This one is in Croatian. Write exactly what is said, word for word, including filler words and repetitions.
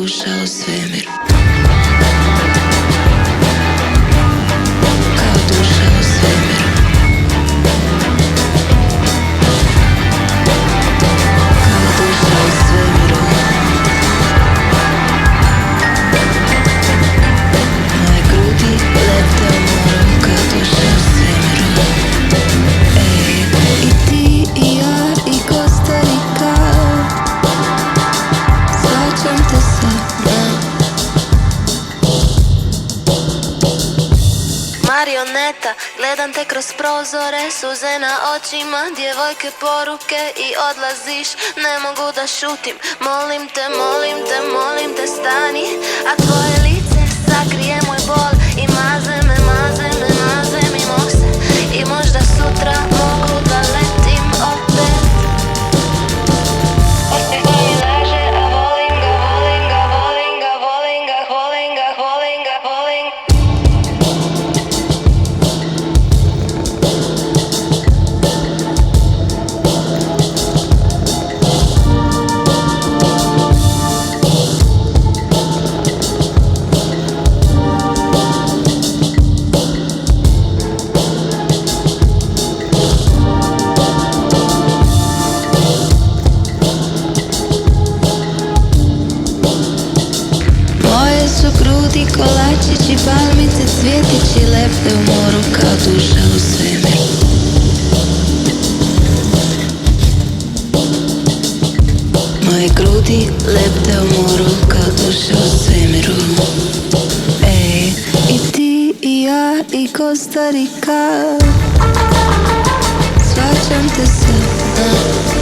duša u svemiru. Marioneta, gledam te kroz prozore, suze na očima, djevojke poruke i odlaziš. Ne mogu da šutim, molim te, molim te, molim te stani. A tvoje lice sakrije moj bol i maze me, maze me, maze mi se. I možda sutra mogu da letim opet. On mi laže, a volim ga, volim ga, volim ga, volim ga, volim ga, volim ga, volim ga. Grudi, kolačići, palmice, cvjetići lepte u moru kao duša u svemiru. Moje grudi lepte u moru kao duša u svemiru. Ej, i ti i ja i Kostarika, svaćam te se, uh.